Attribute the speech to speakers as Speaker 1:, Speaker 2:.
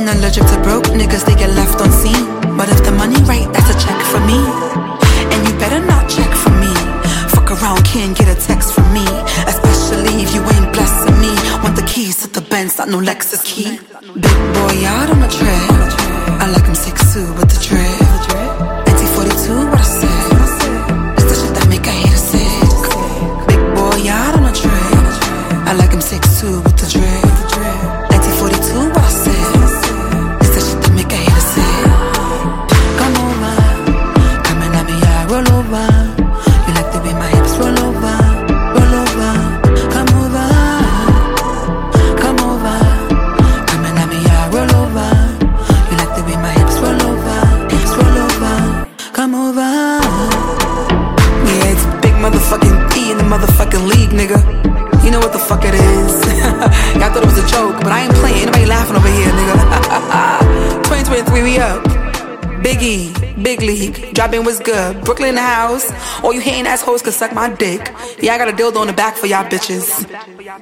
Speaker 1: Allergic to broke niggas, they get left on scene. But if the money right, that's a check for me. And you better not check for me. Fuck around, can't get a text from me. Especially if you ain't blessing me. Want the keys to the Benz, not no Lexus key. Big boy out on the trip. I like him 6'2" with the drip. NT42, what I said. It's the shit that make a hater sick. Big boy out on the trip. I like him 6'2" with the drip. NT42, what I said. It's the shit that make a hater sick. Come over, coming at me, I roll over. You like the way my hips roll over, roll over. Come over, come over, coming at me, I roll over. You like the way my hips roll over, hips roll over. Come over. Yeah, it's a big motherfucking E in the motherfucking league, nigga. You know what the fuck it is. Y'all thought it was a joke, but I ain't playing. Ain't nobody laughing over here, nigga. 2023, we up. Big E, big league. Dropping was good. Brooklyn in the house. All you hating assholes can suck my dick. Yeah, I got a dildo in the back for y'all bitches.